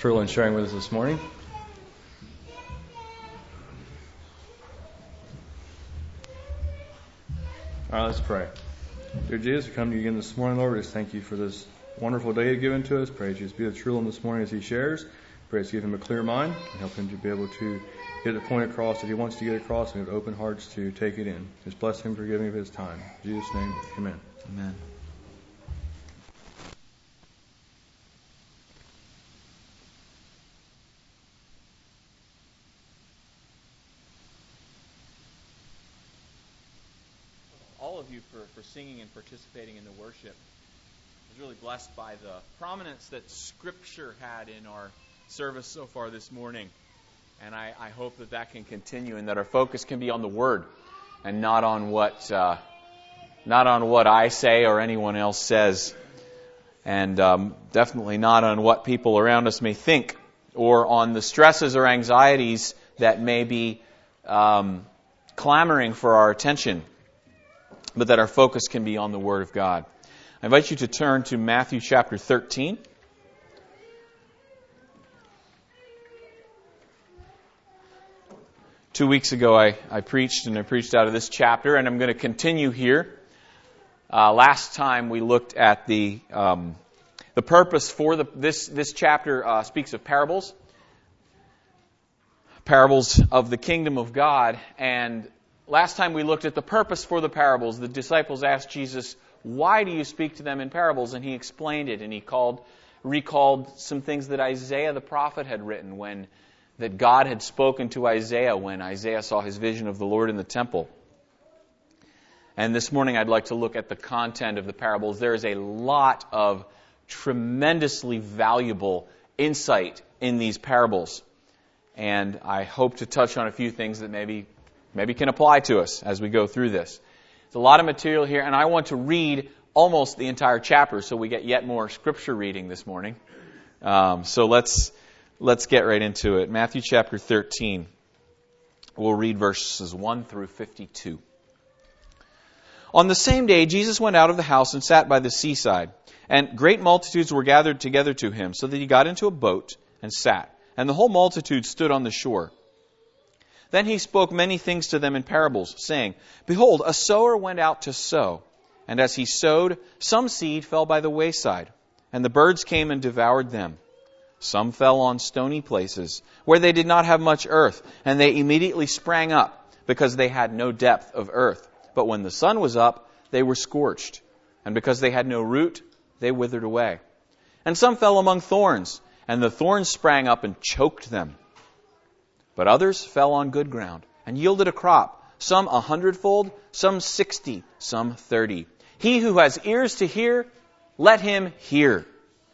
Truland sharing with us this morning. All right, let's pray. Dear Jesus, we come to you again this morning, Lord. We just thank you for this wonderful day you've given to us. Pray that you just be with Truland this morning as he shares. Pray that you give him a clear mind and help him to be able to get the point across that he wants to get across and have open hearts to take it in. Just bless him for giving of his time. In Jesus' name, amen. Amen. All of you for singing and participating in the worship. I was really blessed by the prominence that Scripture had in our service so far this morning. And I hope that can continue and that our focus can be on the Word and not on what I say or anyone else says. And definitely not on what people around us may think or on the stresses or anxieties that may be clamoring for our attention, but that our focus can be on the Word of God. I invite you to turn to Matthew chapter 13. Two weeks ago I preached out of this chapter, and I'm going to continue here. Last time we looked at the purpose for this chapter speaks of parables of the kingdom of God, and last time we looked at the purpose for the parables. The disciples asked Jesus, "Why do you speak to them in parables?" And he explained it, and he recalled some things that Isaiah the prophet had written that God had spoken to Isaiah when Isaiah saw his vision of the Lord in the temple. And this morning I'd like to look at the content of the parables. There is a lot of tremendously valuable insight in these parables. And I hope to touch on a few things that maybe can apply to us as we go through this. There's a lot of material here, and I want to read almost the entire chapter so we get yet more scripture reading this morning. So let's get right into it. Matthew chapter 13. We'll read verses 1 through 52. On the same day, Jesus went out of the house and sat by the seaside, and great multitudes were gathered together to him, so that he got into a boat and sat, and the whole multitude stood on the shore. Then he spoke many things to them in parables, saying, "Behold, a sower went out to sow, and as he sowed, some seed fell by the wayside, and the birds came and devoured them. Some fell on stony places, where they did not have much earth, and they immediately sprang up, because they had no depth of earth. But when the sun was up, they were scorched, and because they had no root, they withered away. And some fell among thorns, and the thorns sprang up and choked them. But others fell on good ground, and yielded a crop, some 100-fold, some 60, some 30. He who has ears to hear, let him hear."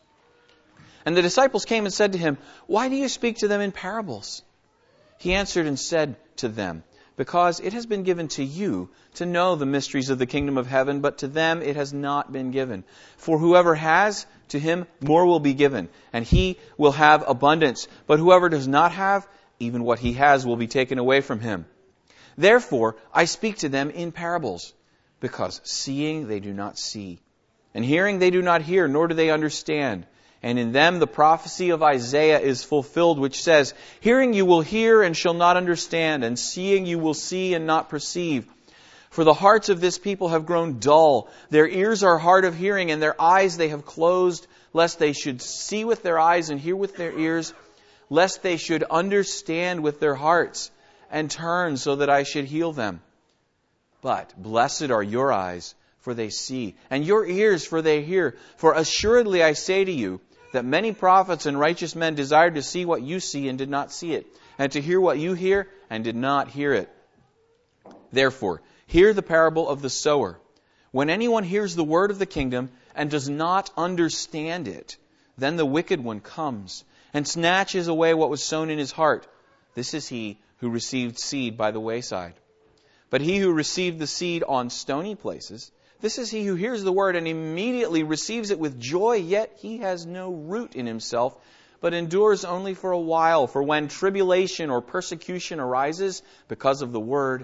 And the disciples came and said to him, "Why do you speak to them in parables?" He answered and said to them, "Because it has been given to you to know the mysteries of the kingdom of heaven, but to them it has not been given. For whoever has, to him more will be given, and he will have abundance. But whoever does not have, even what he has will be taken away from him. Therefore I speak to them in parables, because seeing they do not see, and hearing they do not hear, nor do they understand. And in them the prophecy of Isaiah is fulfilled, which says, Hearing you will hear and shall not understand, and seeing you will see and not perceive. For the hearts of this people have grown dull. Their ears are hard of hearing, and their eyes they have closed, lest they should see with their eyes and hear with their ears, lest they should understand with their hearts, and turn so that I should heal them. But blessed are your eyes, for they see, and your ears, for they hear. For assuredly I say to you, that many prophets and righteous men desired to see what you see and did not see it, and to hear what you hear and did not hear it. Therefore, hear the parable of the sower. When anyone hears the word of the kingdom and does not understand it, then the wicked one comes and snatches away what was sown in his heart. This is he who received seed by the wayside. But he who received the seed on stony places, this is he who hears the word and immediately receives it with joy, yet he has no root in himself, but endures only for a while. For when tribulation or persecution arises because of the word,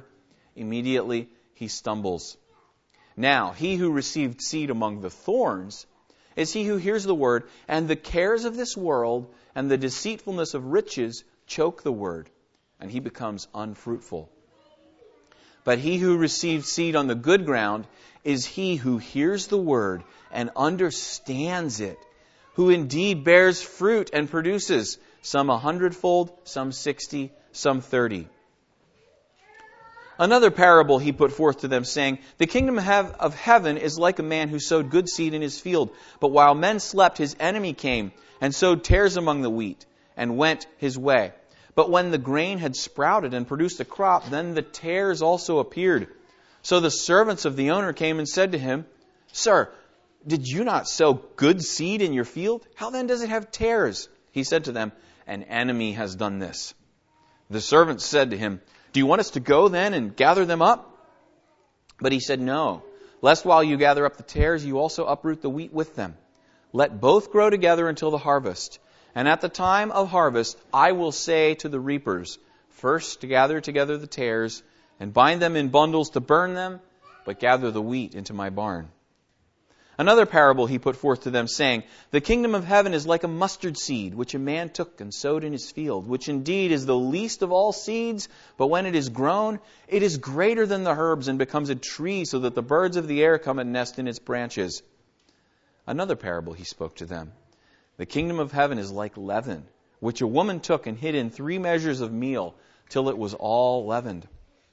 immediately he stumbles. Now, he who received seed among the thorns is he who hears the word, and the cares of this world and the deceitfulness of riches choke the word, and he becomes unfruitful. But he who receives seed on the good ground is he who hears the word and understands it, who indeed bears fruit and produces, some 100-fold, some 60, some 30. Another parable he put forth to them, saying, The kingdom of heaven is like a man who sowed good seed in his field. But while men slept, his enemy came and sowed tares among the wheat, and went his way. But when the grain had sprouted and produced a crop, then the tares also appeared. So the servants of the owner came and said to him, Sir, did you not sow good seed in your field? How then does it have tares? He said to them, An enemy has done this. The servants said to him, Do you want us to go then and gather them up? But he said, No, lest while you gather up the tares, you also uproot the wheat with them. Let both grow together until the harvest. And at the time of harvest, I will say to the reapers, First gather together the tares, and bind them in bundles to burn them, but gather the wheat into my barn. Another parable he put forth to them, saying, The kingdom of heaven is like a mustard seed, which a man took and sowed in his field, which indeed is the least of all seeds, but when it is grown, it is greater than the herbs and becomes a tree, so that the birds of the air come and nest in its branches. Another parable he spoke to them. The kingdom of heaven is like leaven, which a woman took and hid in 3 measures of meal, till it was all leavened.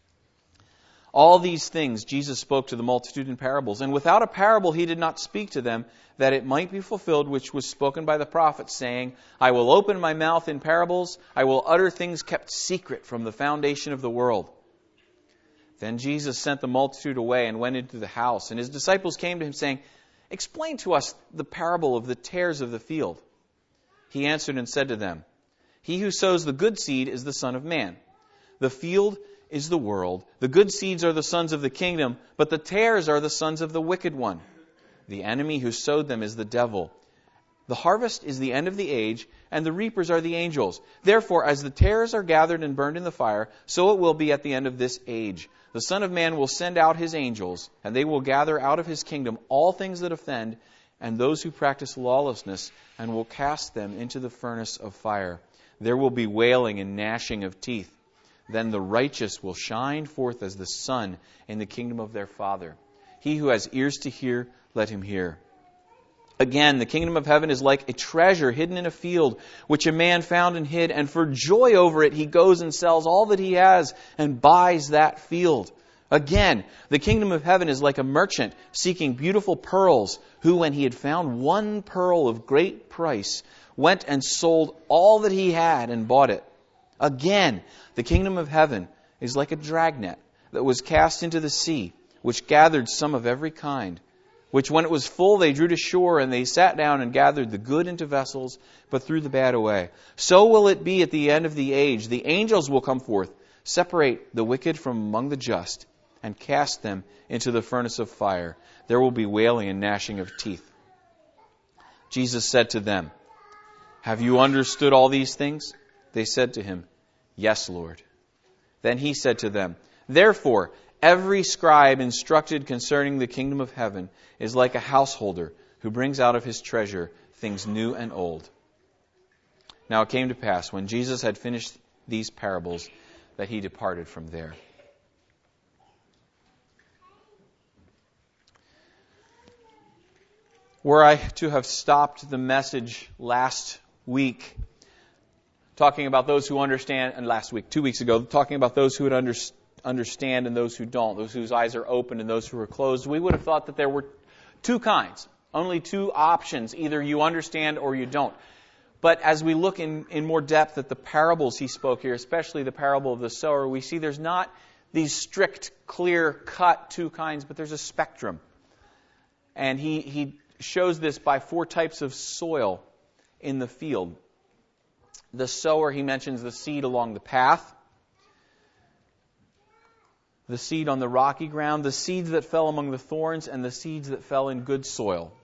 All these things Jesus spoke to the multitude in parables, and without a parable he did not speak to them, that it might be fulfilled which was spoken by the prophet, saying, I will open my mouth in parables, I will utter things kept secret from the foundation of the world. Then Jesus sent the multitude away and went into the house, and his disciples came to him, saying, Explain to us the parable of the tares of the field. He answered and said to them, He who sows the good seed is the Son of Man. The field is the world. The good seeds are the sons of the kingdom, but the tares are the sons of the wicked one. The enemy who sowed them is the devil. The harvest is the end of the age, and the reapers are the angels. Therefore, as the tares are gathered and burned in the fire, so it will be at the end of this age. The Son of Man will send out his angels, and they will gather out of his kingdom all things that offend, and those who practice lawlessness, and will cast them into the furnace of fire. There will be wailing and gnashing of teeth. Then the righteous will shine forth as the sun in the kingdom of their Father. He who has ears to hear, let him hear. Again, the kingdom of heaven is like a treasure hidden in a field, which a man found and hid, and for joy over it he goes and sells all that he has and buys that field. Again, the kingdom of heaven is like a merchant seeking beautiful pearls, who, when he had found one pearl of great price, went and sold all that he had and bought it. Again, the kingdom of heaven is like a dragnet that was cast into the sea, which gathered some of every kind, which when it was full they drew to shore, and they sat down and gathered the good into vessels, but threw the bad away. So will it be at the end of the age. The angels will come forth, separate the wicked from among the just, and cast them into the furnace of fire. There will be wailing and gnashing of teeth. Jesus said to them, Have you understood all these things? They said to him, Yes, Lord. Then he said to them, Therefore, every scribe instructed concerning the kingdom of heaven is like a householder who brings out of his treasure things new and old. Now it came to pass, when Jesus had finished these parables, that he departed from there. Were I to have stopped the message last week, talking about those who understand, and last week, 2 weeks ago, talking about those who would understand and those who don't, those whose eyes are open and those who are closed, we would have thought that there were 2 kinds, only 2 options. Either you understand or you don't. But as we look in more depth at the parables he spoke here, especially the parable of the sower, we see there's not these strict, clear-cut 2 kinds, but there's a spectrum. And he shows this by 4 types of soil in the field. The sower, he mentions the seed along the path, the seed on the rocky ground, the seeds that fell among the thorns, and the seeds that fell in good soil.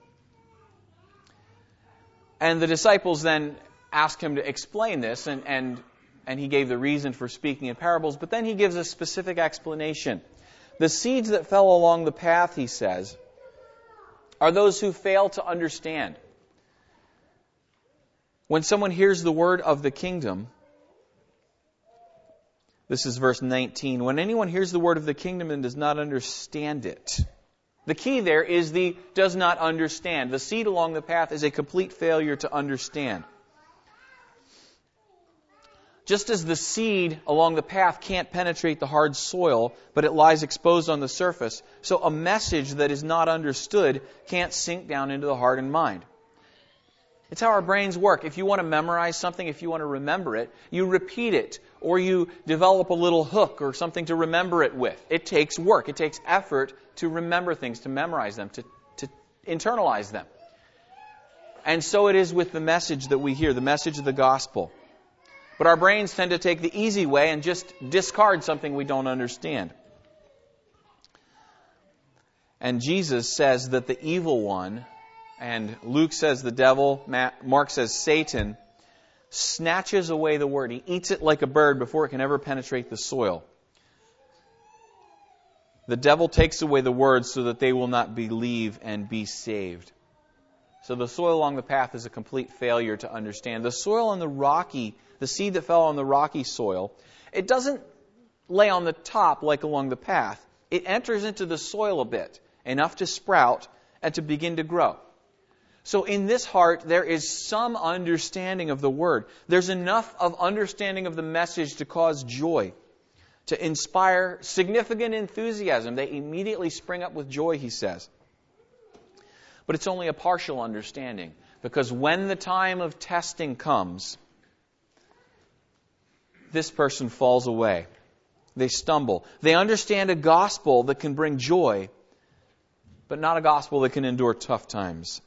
And the disciples then ask him to explain this, and he gave the reason for speaking in parables, but then he gives a specific explanation. The seeds that fell along the path, he says, are those who fail to understand. When someone hears the word of the kingdom, this is verse 19, when anyone hears the word of the kingdom and does not understand it. The key there is the does not understand. The seed along the path is a complete failure to understand. Just as the seed along the path can't penetrate the hard soil, but it lies exposed on the surface, so a message that is not understood can't sink down into the heart and mind. It's how our brains work. If you want to memorize something, if you want to remember it, you repeat it, or you develop a little hook or something to remember it with. It takes work. It takes effort to remember things, to memorize them, to internalize them. And so it is with the message that we hear, the message of the gospel. But our brains tend to take the easy way and just discard something we don't understand. And Jesus says that the evil one, and Luke says the devil, Mark says Satan, snatches away the word. He eats it like a bird before it can ever penetrate the soil. The devil takes away the word so that they will not believe and be saved. So the soil along the path is a complete failure to understand. The soil on the seed that fell on the rocky soil, it doesn't lay on the top like along the path. It enters into the soil a bit, enough to sprout and to begin to grow. So in this heart, there is some understanding of the word. There's enough of understanding of the message to cause joy, to inspire significant enthusiasm. They immediately spring up with joy, he says. But it's only a partial understanding, because when the time of testing comes, this person falls away. They stumble. They understand a gospel that can bring joy, but not a gospel that can endure tough times.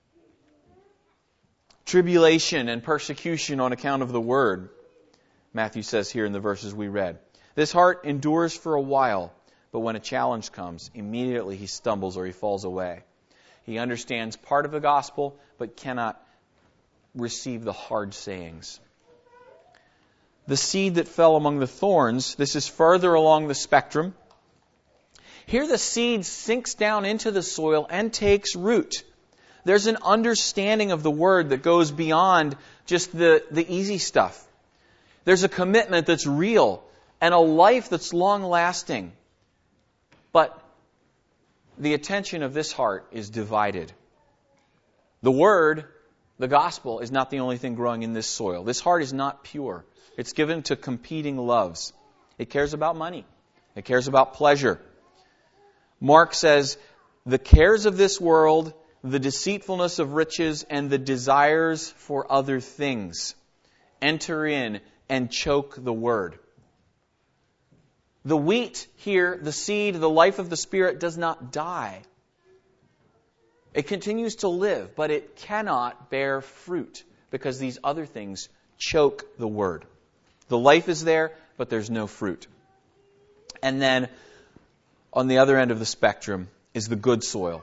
Tribulation and persecution on account of the word, Matthew says here in the verses we read. This heart endures for a while, but when a challenge comes, immediately he stumbles or he falls away. He understands part of the gospel, but cannot receive the hard sayings. The seed that fell among the thorns, this is further along the spectrum. Here the seed sinks down into the soil and takes root. There's an understanding of the word that goes beyond just the easy stuff. There's a commitment that's real and a life that's long-lasting. But the attention of this heart is divided. The word, the gospel, is not the only thing growing in this soil. This heart is not pure. It's given to competing loves. It cares about money. It cares about pleasure. Mark says, the cares of this world, the deceitfulness of riches, and the desires for other things enter in and choke the word. The wheat here, the seed, the life of the Spirit does not die. It continues to live, but it cannot bear fruit because these other things choke the word. The life is there, but there's no fruit. And then on the other end of the spectrum is the good soil.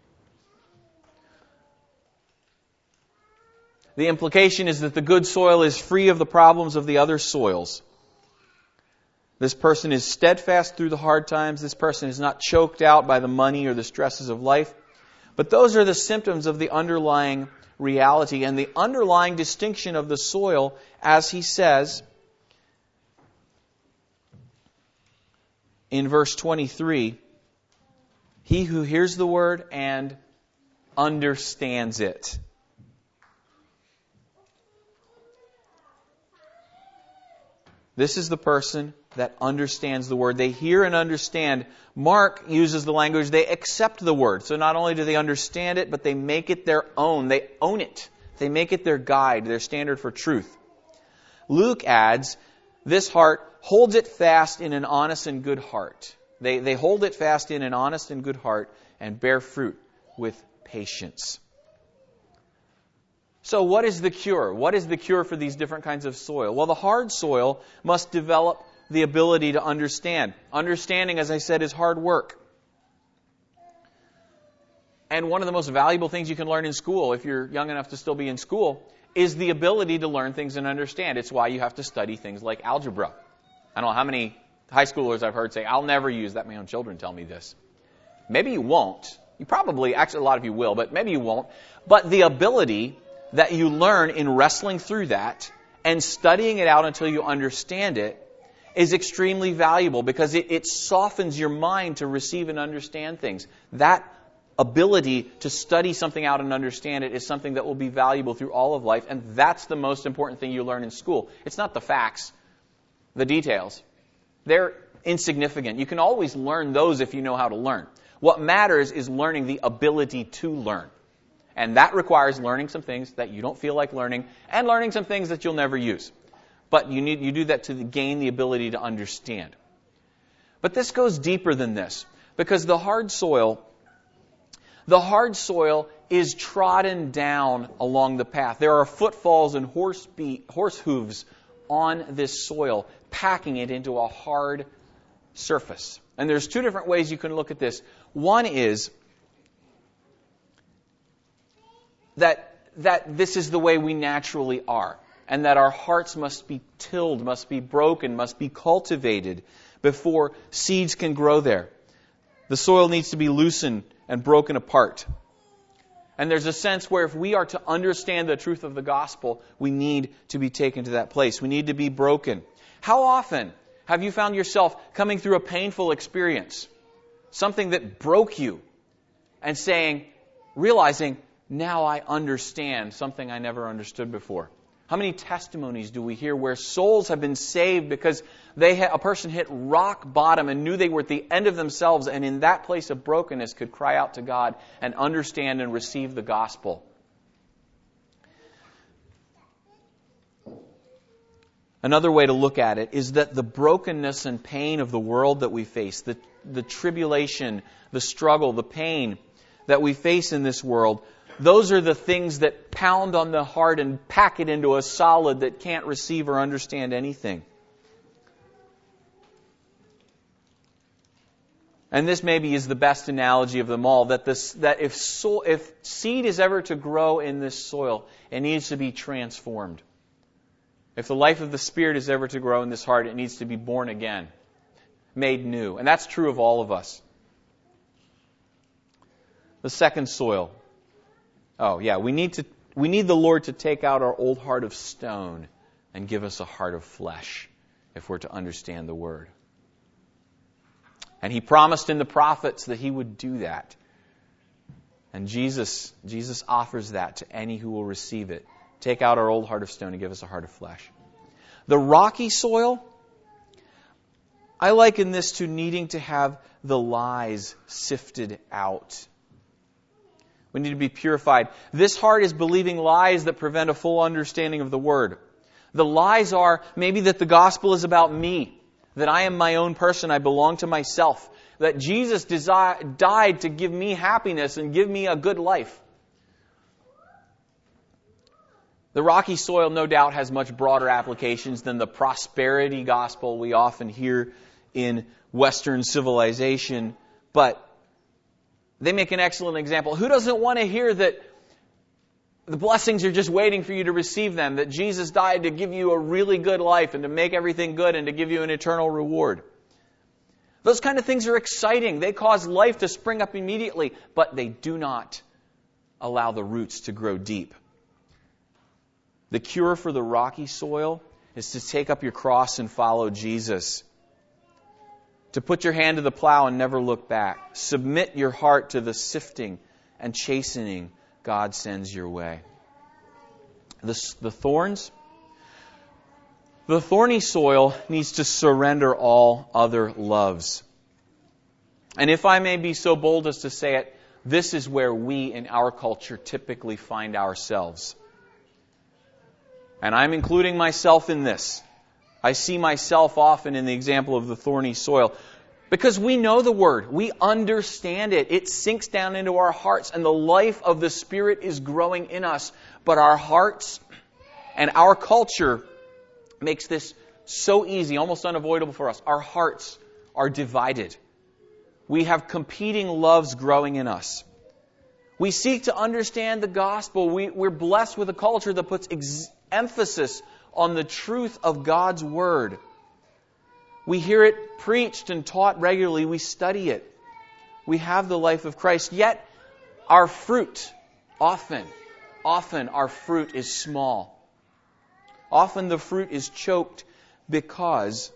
The implication is that the good soil is free of the problems of the other soils. This person is steadfast through the hard times. This person is not choked out by the money or the stresses of life. But those are the symptoms of the underlying reality and the underlying distinction of the soil, as he says in verse 23, he who hears the word and understands it. This is the person that understands the word. They hear and understand. Mark uses the language, they accept the word. So not only do they understand it, but they make it their own. They own it. They make it their guide, their standard for truth. Luke adds, this heart holds it fast in an honest and good heart. They hold it fast in an honest and good heart and bear fruit with patience. So what is the cure? What is the cure for these different kinds of soil? Well, the hard soil must develop the ability to understand. Understanding, as I said, is hard work. And one of the most valuable things you can learn in school, if you're young enough to still be in school, is the ability to learn things and understand. It's why you have to study things like algebra. I don't know how many high schoolers I've heard say, I'll never use that. My own children tell me this. Maybe you won't, You probably, actually a lot of you will, but maybe you won't. But the ability that you learn in wrestling through that and studying it out until you understand it is extremely valuable because it softens your mind to receive and understand things. That ability to study something out and understand it is something that will be valuable through all of life, and that's the most important thing you learn in school. It's not the facts, the details. They're insignificant. You can always learn those if you know how to learn. What matters is learning the ability to learn. And that requires learning some things that you don't feel like learning and learning some things that you'll never use. But you do that to gain the ability to understand. But this goes deeper than this, because the hard soil is trodden down along the path. There are footfalls and horse hooves on this soil, packing it into a hard surface. And there's two different ways you can look at this. One is that this is the way we naturally are, and that our hearts must be tilled, must be broken, must be cultivated before seeds can grow there. The soil needs to be loosened and broken apart. And there's a sense where if we are to understand the truth of the gospel, we need to be taken to that place. We need to be broken. How often have you found yourself coming through a painful experience, something that broke you, and realizing, now I understand something I never understood before? How many testimonies do we hear where souls have been saved because a person hit rock bottom and knew they were at the end of themselves, and in that place of brokenness could cry out to God and understand and receive the gospel? Another way to look at it is that the brokenness and pain of the world that we face, the tribulation, the struggle, the pain that we face in this world, those are the things that pound on the heart and pack it into a solid that can't receive or understand anything. And this maybe is the best analogy of them all, that if seed is ever to grow in this soil, it needs to be transformed. If the life of the Spirit is ever to grow in this heart, it needs to be born again, made new. And that's true of all of us. The second soil. We need the Lord to take out our old heart of stone and give us a heart of flesh if we're to understand the Word. And He promised in the prophets that He would do that. And Jesus offers that to any who will receive it. Take out our old heart of stone and give us a heart of flesh. The rocky soil, I liken this to needing to have the lies sifted out. We need to be purified. This heart is believing lies that prevent a full understanding of the Word. The lies are maybe that the gospel is about me, that I am my own person, I belong to myself, that Jesus died to give me happiness and give me a good life. The rocky soil, no doubt, has much broader applications than the prosperity gospel we often hear in Western civilization, but they make an excellent example. Who doesn't want to hear that the blessings are just waiting for you to receive them, that Jesus died to give you a really good life and to make everything good and to give you an eternal reward? Those kind of things are exciting. They cause life to spring up immediately, but they do not allow the roots to grow deep. The cure for the rocky soil is to take up your cross and follow Jesus. To put your hand to the plow and never look back. Submit your heart to the sifting and chastening God sends your way. The thorns? The thorny soil needs to surrender all other loves. And if I may be so bold as to say it, this is where we in our culture typically find ourselves. And I'm including myself in this. I see myself often in the example of the thorny soil. Because we know the Word. We understand it. It sinks down into our hearts, and the life of the Spirit is growing in us. But our hearts and our culture makes this so easy, almost unavoidable for us. Our hearts are divided. We have competing loves growing in us. We seek to understand the gospel. We're blessed with a culture that puts emphasis on the truth of God's Word. We hear it preached and taught regularly. We study it. We have the life of Christ, yet our fruit, often our fruit is small. Often the fruit is choked because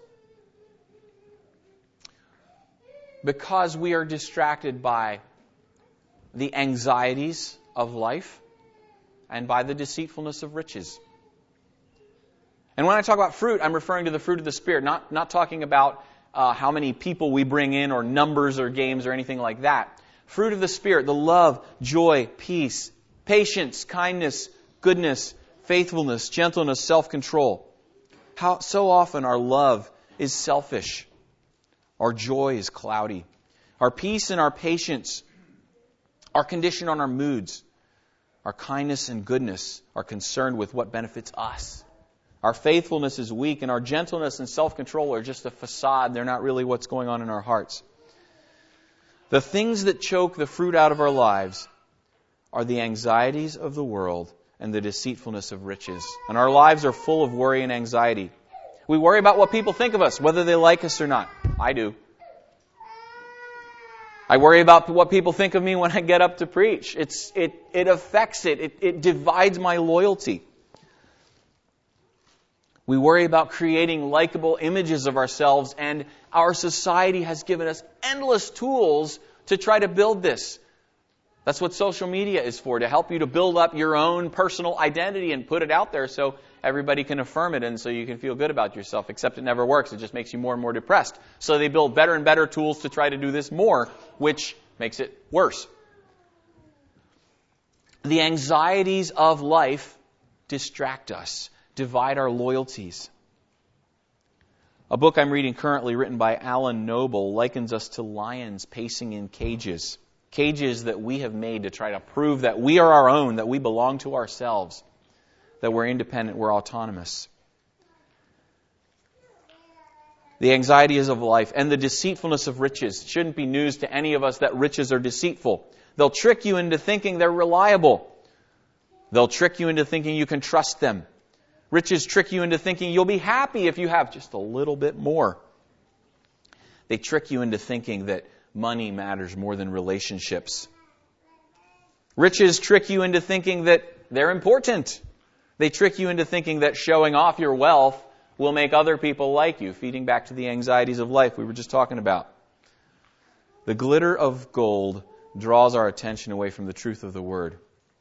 we are distracted by the anxieties of life and by the deceitfulness of riches. And when I talk about fruit, I'm referring to the fruit of the Spirit, not talking about how many people we bring in or numbers or games or anything like that. Fruit of the Spirit, the love, joy, peace, patience, kindness, goodness, faithfulness, gentleness, self-control. So often our love is selfish. Our joy is cloudy. Our peace and our patience are conditioned on our moods. Our kindness and goodness are concerned with what benefits us. Our faithfulness is weak, and our gentleness and self-control are just a facade. They're not really what's going on in our hearts. The things that choke the fruit out of our lives are the anxieties of the world and the deceitfulness of riches. And our lives are full of worry and anxiety. We worry about what people think of us, whether they like us or not. I do. I worry about what people think of me when I get up to preach. It affects it. It divides my loyalty. We worry about creating likable images of ourselves, and our society has given us endless tools to try to build this. That's what social media is for, to help you to build up your own personal identity and put it out there so everybody can affirm it and so you can feel good about yourself, except it never works. It just makes you more and more depressed. So they build better and better tools to try to do this more, which makes it worse. The anxieties of life distract us, divide our loyalties. A book I'm reading currently, written by Alan Noble, likens us to lions pacing in cages. Cages that we have made to try to prove that we are our own, that we belong to ourselves, that we're independent, we're autonomous. The anxieties of life and the deceitfulness of riches. It shouldn't be news to any of us that riches are deceitful. They'll trick you into thinking they're reliable. They'll trick you into thinking you can trust them. Riches trick you into thinking you'll be happy if you have just a little bit more. They trick you into thinking that money matters more than relationships. Riches trick you into thinking that they're important. They trick you into thinking that showing off your wealth will make other people like you, feeding back to the anxieties of life we were just talking about. The glitter of gold draws our attention away from the truth of the Word.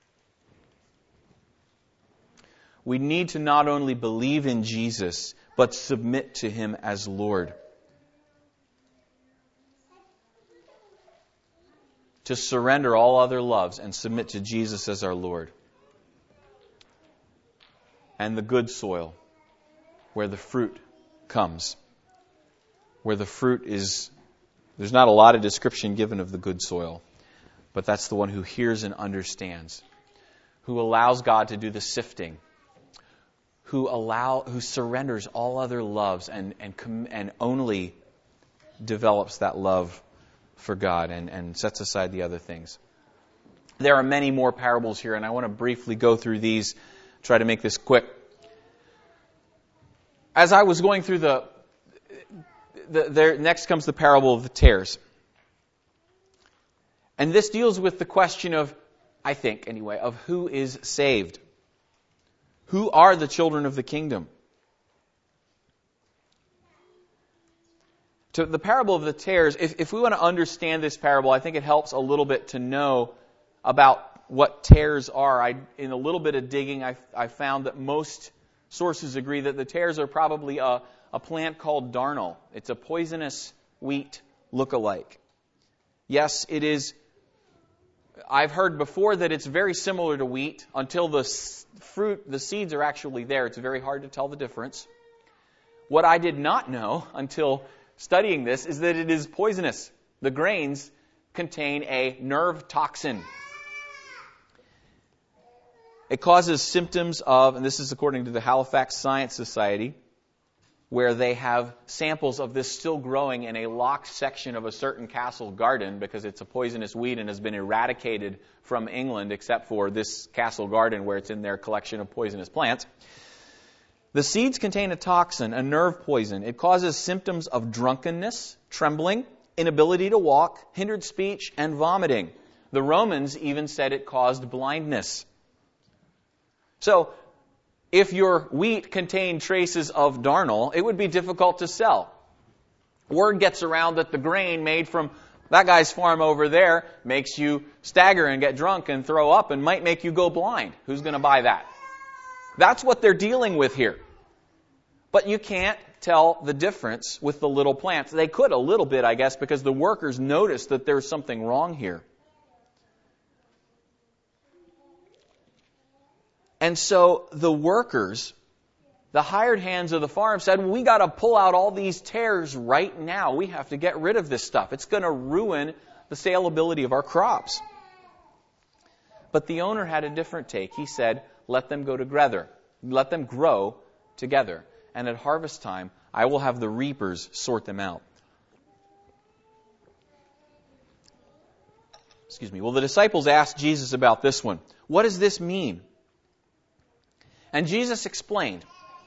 We need to not only believe in Jesus, but submit to Him as Lord. To surrender all other loves and submit to Jesus as our Lord. And the good soil, where the fruit comes. Where the fruit is, there's not a lot of description given of the good soil, but that's the one who hears and understands, who allows God to do the sifting, who surrenders all other loves and only develops that love for God and sets aside the other things. There are many more parables here, and I want to briefly go through these, try to make this quick. As I was going through next comes the parable of the tares. And this deals with the question of, I think anyway, of who is saved. Who are the children of the kingdom? To the parable of the tares, if we want to understand this parable, I think it helps a little bit to know about what tares are. In a little bit of digging, I found that most sources agree that the tares are probably a plant called darnel. It's a poisonous wheat look-alike. Yes, it is. I've heard before that it's very similar to wheat until the seeds are actually there. It's very hard to tell the difference. What I did not know until studying this is that it is poisonous. The grains contain a nerve toxin. It causes symptoms of, and this is according to the Halifax Science Society, where they have samples of this still growing in a locked section of a certain castle garden because it's a poisonous weed and has been eradicated from England except for this castle garden where it's in their collection of poisonous plants. The seeds contain a toxin, a nerve poison. It causes symptoms of drunkenness, trembling, inability to walk, hindered speech, and vomiting. The Romans even said it caused blindness. So, if your wheat contained traces of darnel, it would be difficult to sell. Word gets around that the grain made from that guy's farm over there makes you stagger and get drunk and throw up and might make you go blind. Who's going to buy that? That's what they're dealing with here. But you can't tell the difference with the little plants. They could a little bit, I guess, because the workers noticed that there's something wrong here. And so the workers, the hired hands of the farm, said, we got to pull out all these tares right now. We have to get rid of this stuff. It's going to ruin the saleability of our crops. But the owner had a different take. He said, let them go together. Let them grow together. And at harvest time, I will have the reapers sort them out. Excuse me. Well, the disciples asked Jesus about this one. What does this mean? And Jesus explained.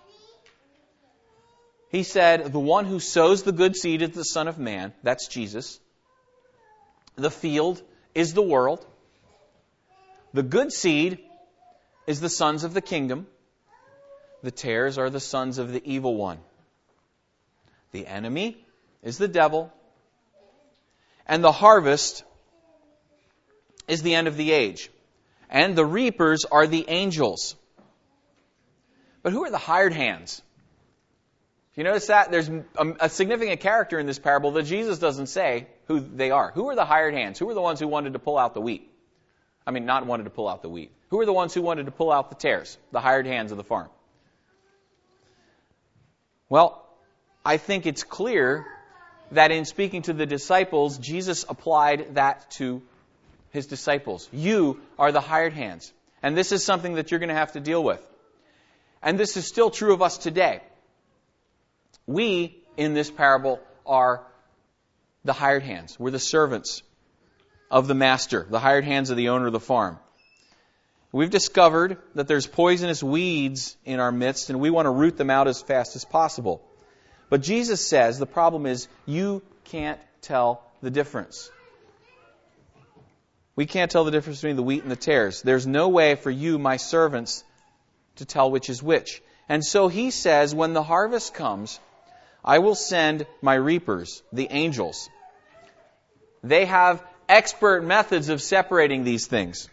He said, the one who sows the good seed is the Son of Man. That's Jesus. The field is the world. The good seed is the sons of the kingdom. The tares are the sons of the evil one. The enemy is the devil. And the harvest is the end of the age. And the reapers are the angels. But who are the hired hands? If you notice that, there's a significant character in this parable that Jesus doesn't say who they are. Who are the hired hands? Who are the ones who wanted to pull out the wheat? I mean, not wanted to pull out the wheat. Who are the ones who wanted to pull out the tares? The hired hands of the farm. Well, I think it's clear that in speaking to the disciples, Jesus applied that to His disciples. You are the hired hands. And this is something that you're going to have to deal with. And this is still true of us today. We, in this parable, are the hired hands. We're the servants of the master, the hired hands of the owner of the farm. We've discovered that there's poisonous weeds in our midst, and we want to root them out as fast as possible. But Jesus says the problem is you can't tell the difference. We can't tell the difference between the wheat and the tares. There's no way for you, my servants, to tell which is which. And so He says, when the harvest comes, I will send my reapers, the angels. They have expert methods of separating these things.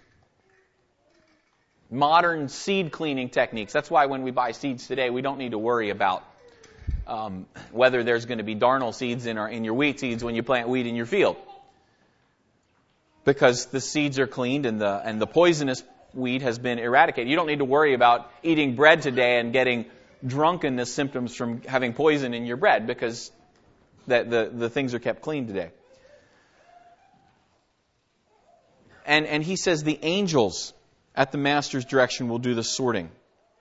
Modern seed cleaning techniques. That's why when we buy seeds today, we don't need to worry about whether there's going to be darnel seeds in your wheat seeds when you plant wheat in your field. Because the seeds are cleaned and the poisonous weed has been eradicated. You don't need to worry about eating bread today and getting drunkenness symptoms from having poison in your bread, because the things are kept clean today. And He says the angels at the Master's direction will do the sorting.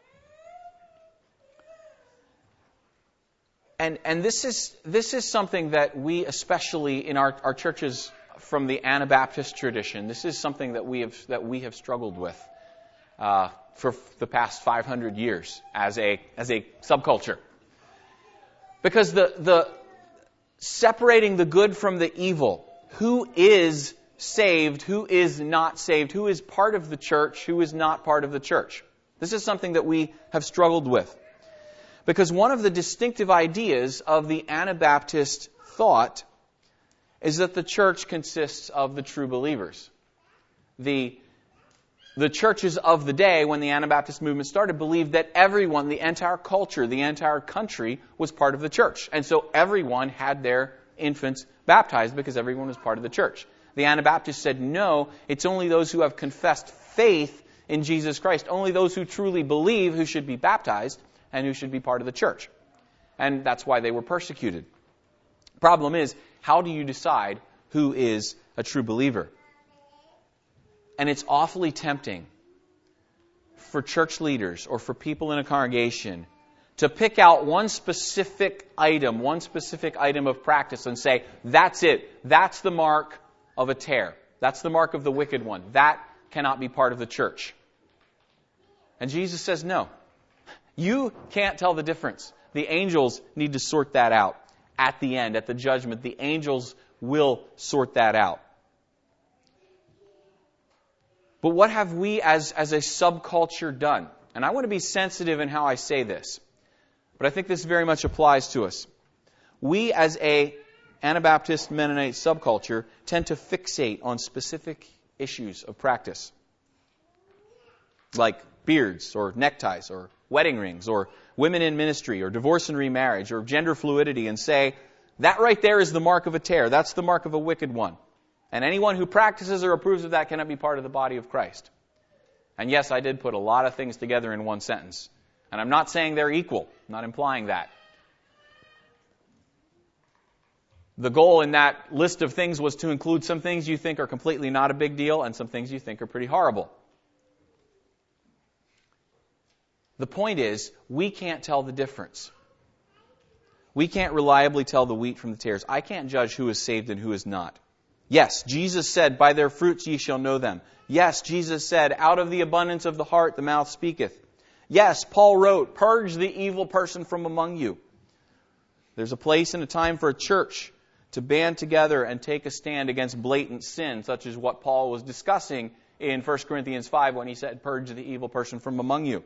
And this is something that we, especially in our churches from the Anabaptist tradition, this is something that we have struggled with for the past 500 years as a subculture. Because the separating the good from the evil, who is saved, who is not saved, who is part of the church, who is not part of the church. This is something that we have struggled with. Because one of the distinctive ideas of the Anabaptist thought is that the church consists of the true believers. The churches of the day, when the Anabaptist movement started, believed that everyone, the entire culture, the entire country, was part of the church. And so everyone had their infants baptized because everyone was part of the church. The Anabaptists said, no, it's only those who have confessed faith in Jesus Christ, only those who truly believe who should be baptized and who should be part of the church. And that's why they were persecuted. Problem is, how do you decide who is a true believer? And it's awfully tempting for church leaders or for people in a congregation to pick out one specific item of practice and say, that's it. That's the mark of a tare. That's the mark of the wicked one. That cannot be part of the church. And Jesus says, no. You can't tell the difference. The angels need to sort that out at the end, at the judgment. The angels will sort that out. But what have we as a subculture done? And I want to be sensitive in how I say this, but I think this very much applies to us. We as a Anabaptist Mennonite subculture tend to fixate on specific issues of practice, like beards or neckties or wedding rings or women in ministry or divorce and remarriage or gender fluidity, and say, that right there is the mark of a tare. That's the mark of a wicked one. And anyone who practices or approves of that cannot be part of the body of Christ. And yes, I did put a lot of things together in one sentence. And I'm not saying they're equal. I'm not implying that. The goal in that list of things was to include some things you think are completely not a big deal and some things you think are pretty horrible. The point is, we can't tell the difference. We can't reliably tell the wheat from the tares. I can't judge who is saved and who is not. Yes, Jesus said, by their fruits ye shall know them. Yes, Jesus said, out of the abundance of the heart the mouth speaketh. Yes, Paul wrote, purge the evil person from among you. There's a place and a time for a church to band together and take a stand against blatant sin, such as what Paul was discussing in 1 Corinthians 5 when he said, purge the evil person from among you.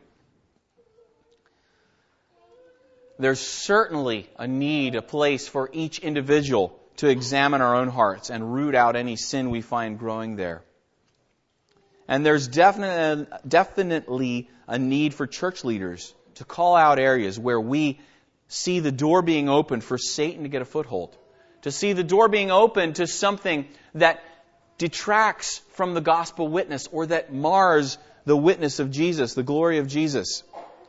There's certainly a need, a place for each individual to examine our own hearts and root out any sin we find growing there. And there's definitely a need for church leaders to call out areas where we see the door being opened for Satan to get a foothold. To see the door being opened to something that detracts from the gospel witness or that mars the witness of Jesus, the glory of Jesus.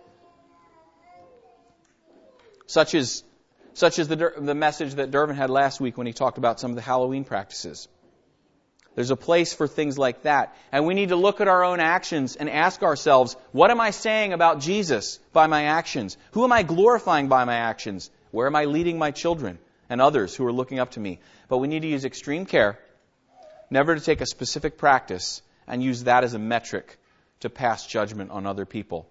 Such as the message that Dervin had last week when he talked about some of the Halloween practices. There's a place for things like that. And we need to look at our own actions and ask ourselves, what am I saying about Jesus by my actions? Who am I glorifying by my actions? Where am I leading my children and others who are looking up to me? But we need to use extreme care, never to take a specific practice and use that as a metric to pass judgment on other people.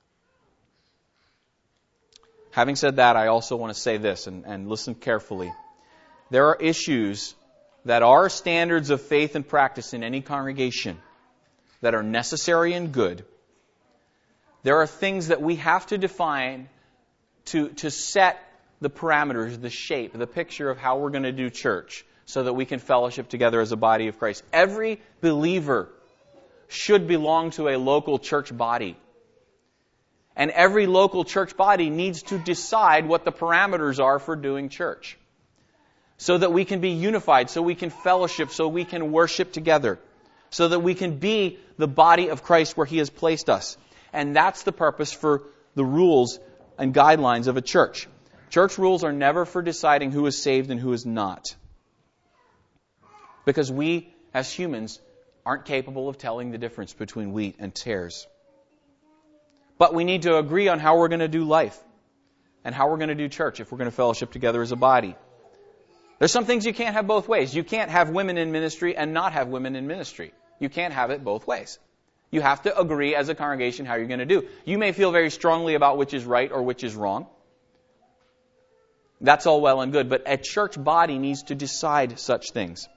Having said that, I also want to say this, and listen carefully. There are issues that are standards of faith and practice in any congregation that are necessary and good. There are things that we have to define to set the parameters, the shape, the picture of how we're going to do church so that we can fellowship together as a body of Christ. Every believer should belong to a local church body. And every local church body needs to decide what the parameters are for doing church. So that we can be unified, so we can fellowship, so we can worship together. So that we can be the body of Christ where He has placed us. And that's the purpose for the rules and guidelines of a church. Church rules are never for deciding who is saved and who is not. Because we, as humans, aren't capable of telling the difference between wheat and tares. But we need to agree on how we're going to do life and how we're going to do church if we're going to fellowship together as a body. There's some things you can't have both ways. You can't have women in ministry and not have women in ministry. You can't have it both ways. You have to agree as a congregation how you're going to do. You may feel very strongly about which is right or which is wrong. That's all well and good, but a church body needs to decide such things.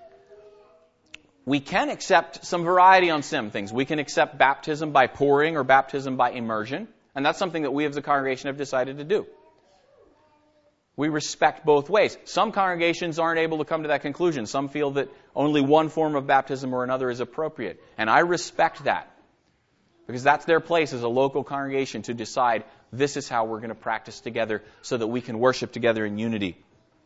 We can accept some variety on some things. We can accept baptism by pouring or baptism by immersion. And that's something that we as a congregation have decided to do. We respect both ways. Some congregations aren't able to come to that conclusion. Some feel that only one form of baptism or another is appropriate. And I respect that. Because that's their place as a local congregation to decide this is how we're going to practice together so that we can worship together in unity.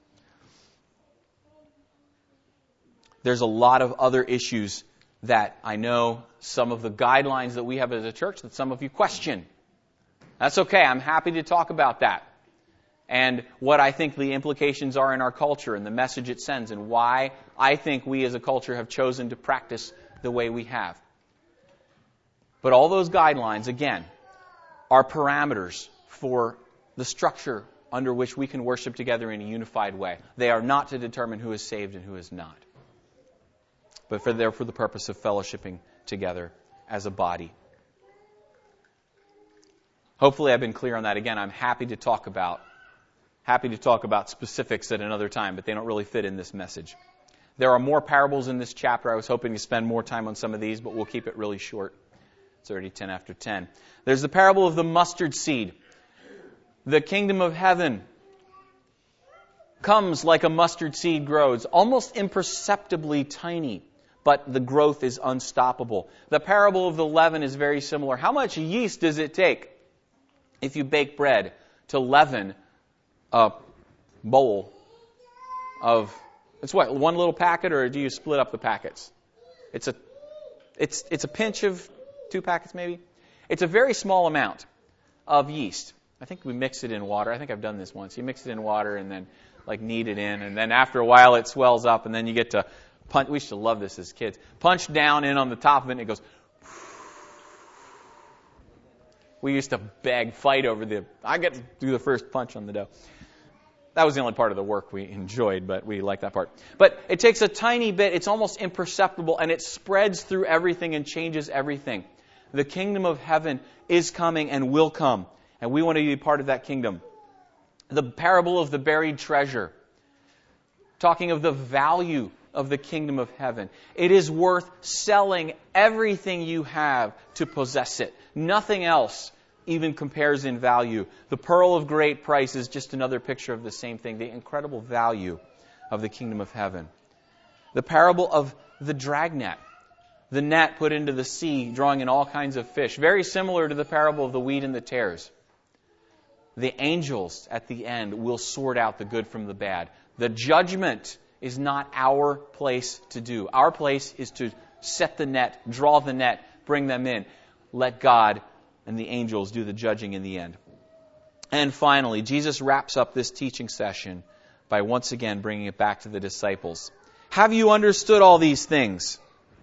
There's a lot of other issues that I know some of the guidelines that we have as a church that some of you question. That's okay. I'm happy to talk about that. And what I think the implications are in our culture and the message it sends and why I think we as a culture have chosen to practice the way we have. But all those guidelines, again, are parameters for the structure under which we can worship together in a unified way. They are not to determine who is saved and who is not. But they're for the purpose of fellowshipping together as a body. Hopefully I've been clear on that. Again, I'm happy to talk about Happy to talk about specifics at another time, but they don't really fit in this message. There are more parables in this chapter. I was hoping to spend more time on some of these, but we'll keep it really short. It's already 10 after 10. There's the parable of the mustard seed. The kingdom of heaven comes like a mustard seed grows, almost imperceptibly tiny, but the growth is unstoppable. The parable of the leaven is very similar. How much yeast does it take if you bake bread to leaven a bowl of, it's what, one little packet, or do you split up the packets? It's a pinch of 2 packets maybe. It's a very small amount of yeast. I think we mix it in water. I think I've done this once. You mix it in water and then knead it in, and then after a while it swells up, and then you get to punch. We used to love this as kids. Punch down in on the top of it, and it goes. We used to fight over I get to do the first punch on the dough. That was the only part of the work we enjoyed, but we liked that part. But it takes a tiny bit, it's almost imperceptible, and it spreads through everything and changes everything. The kingdom of heaven is coming and will come, and we want to be part of that kingdom. The parable of the buried treasure, talking of the value of the kingdom of heaven. It is worth selling everything you have to possess it. Nothing else even compares in value. The pearl of great price is just another picture of the same thing, the incredible value of the kingdom of heaven. The parable of the dragnet, the net put into the sea, drawing in all kinds of fish, very similar to the parable of the wheat and the tares. The angels at the end will sort out the good from the bad. The judgment is not our place to do. Our place is to set the net, draw the net, bring them in. Let God and the angels do the judging in the end. And finally, Jesus wraps up this teaching session by once again bringing it back to the disciples. Have you understood all these things?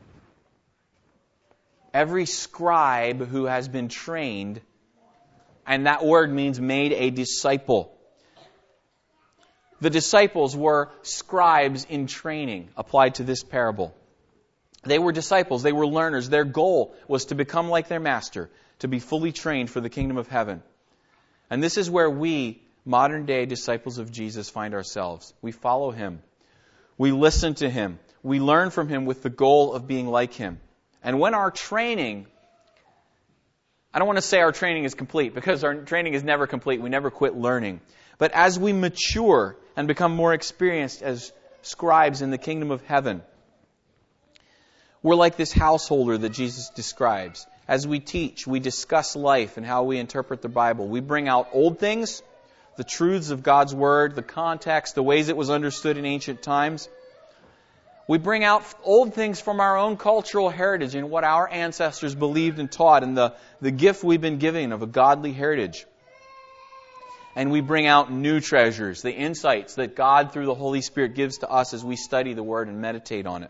Every scribe who has been trained, and that word means made a disciple. The disciples were scribes in training applied to this parable. They were disciples. They were learners. Their goal was to become like their master, to be fully trained for the kingdom of heaven. And this is where we, modern-day disciples of Jesus, find ourselves. We follow Him. We listen to Him. We learn from Him with the goal of being like Him. And when our training, I don't want to say our training is complete, because our training is never complete. We never quit learning. But as we mature and become more experienced as scribes in the kingdom of heaven, we're like this householder that Jesus describes. As we teach, we discuss life and how we interpret the Bible. We bring out old things, the truths of God's Word, the context, the ways it was understood in ancient times. We bring out old things from our own cultural heritage and what our ancestors believed and taught, and the gift we've been given of a godly heritage. And we bring out new treasures, the insights that God through the Holy Spirit gives to us as we study the Word and meditate on it.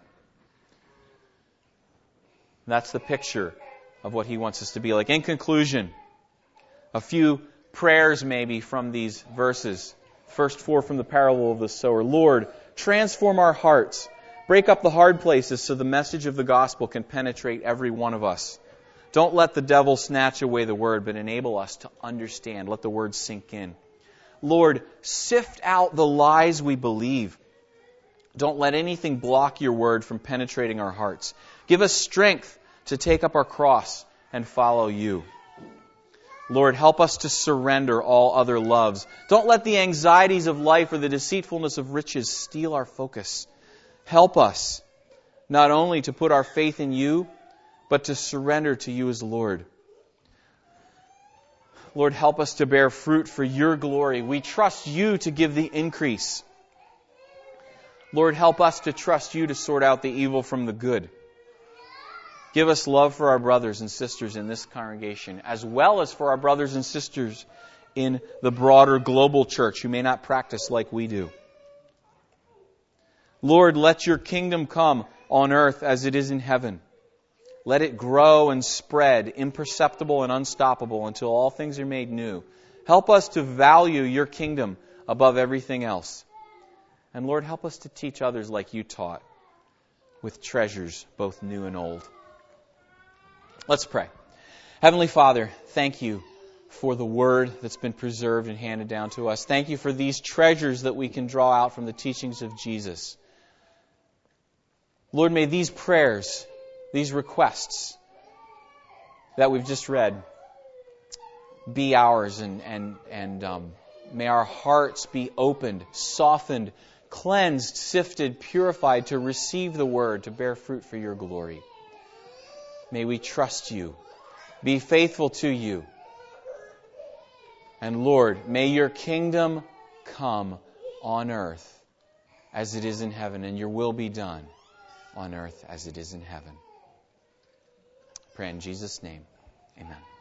That's the picture of what He wants us to be like. In conclusion, a few prayers maybe from these verses. First 4 from the parable of the sower. Lord, transform our hearts. Break up the hard places so the message of the gospel can penetrate every one of us. Don't let the devil snatch away the word, but enable us to understand. Let the word sink in. Lord, sift out the lies we believe. Don't let anything block your word from penetrating our hearts. Give us strength to take up our cross and follow you. Lord, help us to surrender all other loves. Don't let the anxieties of life or the deceitfulness of riches steal our focus. Help us not only to put our faith in you, but to surrender to you as Lord. Lord, help us to bear fruit for your glory. We trust you to give the increase. Lord, help us to trust you to sort out the evil from the good. Give us love for our brothers and sisters in this congregation, as well as for our brothers and sisters in the broader global church who may not practice like we do. Lord, let your kingdom come on earth as it is in heaven. Let it grow and spread, imperceptible and unstoppable, until all things are made new. Help us to value your kingdom above everything else. And Lord, help us to teach others like you taught, with treasures both new and old. Let's pray. Heavenly Father, thank you for the Word that's been preserved and handed down to us. Thank you for these treasures that we can draw out from the teachings of Jesus. Lord, may these prayers, these requests that we've just read be ours, and may our hearts be opened, softened, cleansed, sifted, purified to receive the Word, to bear fruit for your glory. May we trust you, be faithful to you. And Lord, may your kingdom come on earth as it is in heaven, and your will be done on earth as it is in heaven. I pray in Jesus' name. Amen.